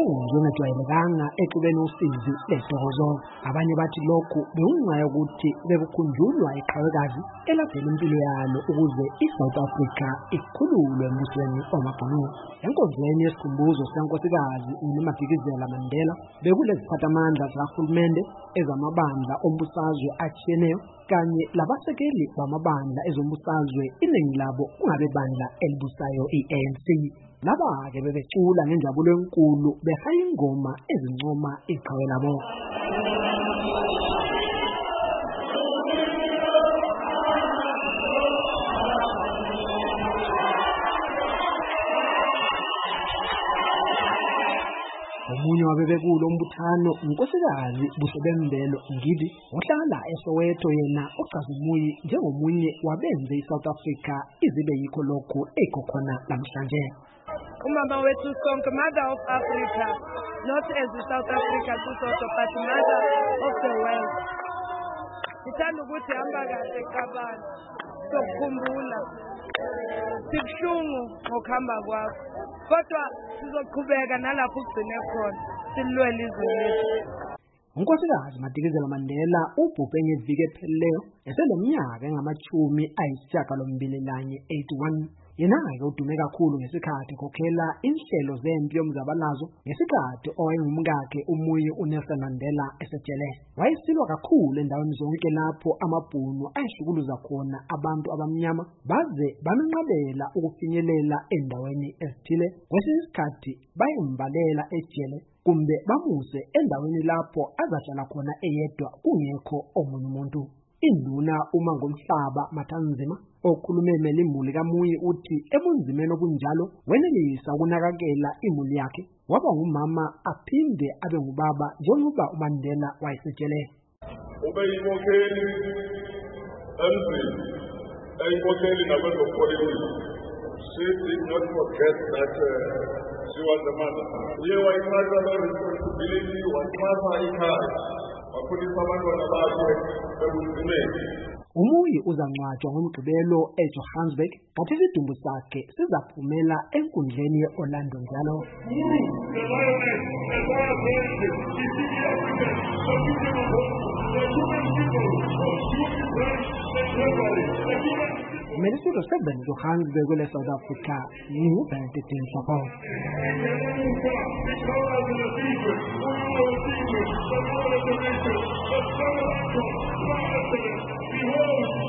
okungejwayelekanga exubeni usizi letokozo. Abanye bathi lokhu bekunxa yokuthi bekukhunjulwa iqhawekazi elaphela impilo yalo ukuze iSouth Africa ikhululwe embusweni wamabhunu. Enkonzweni yesikhumbuzo sikankosikazi uMadikizela Mandela bekuleziphathamandla zikahulumende, ezamabandla ombusazwe atshiyeneyo kanye labasekeli bamabandla ezombusazwe, iningi labo kungabe bandla elibusayo i-ANC. Laba-ke bebecula ngenjabulo enkulu behaya ingoma ezincoma iqhawe labo. Omunye wabebekulo umbuthano unkosikazi Busebembelo Ngidi ohlala eSoweto, yena ocazumuyi njengomunye wabenze iSouth Africa izibe yikho lokhu ekokhona namhlanje. Umama wethu sonke, mother of Africa, not as South Africa tusodwa but mother of the world. Sithanda ukuthi hamba kahle kabani sokukhumbula, sibuhlungu ngokuhamba kwakho, kodwa sizoqhubeka nalapho ugcine khona silwela izwe lethu. Unkosikazi Madikizela Mandela ubhubhe ngeviki ephelileyo eseleminyaka engama-81. Yena-ke udume kakhulu ngesikhathi khokhela inhlelo zempi yomzabalazo ngesikhathi owayengumkakhe umuyi uNelson Mandela esejele. Wayesilwa kakhulu endaweni zonke lapho amabhunu ayehlukuluza khona abantu abamnyama baze bamenqabela ukufinyelela endaweni ezithile. Kwesinye isikhathi bayembalela ejele kumbe bamuse endaweni lapho azahlala khona eyedwa kungekho omunye umuntu. Induna uMangomhlaba Mathanzima okhulume imuli kaMuyi uthi ebunzimeni obunjalo wenelisa ukunakakela imuli yakhe, waba ngumama aphinde abe ngubaba njengoba uMandela wayesejele. Ubeyinkokheli emzini, eyinkokheli nabezopolitiki. She did not forget that she was a mother. Ye wayithatha le responsibility, wathatha ikhaya, wakhulisa abantwana bakhe ebunzimeni. Umuyi uzangcwatshwa ngoMgqibelo eJohannesburg, kanti isidumbu sakhe sizaphumela enkundleni ye-Orlando njalo. Minister of Seven Johannesburg wele South Africa ni Benedict Nhloko.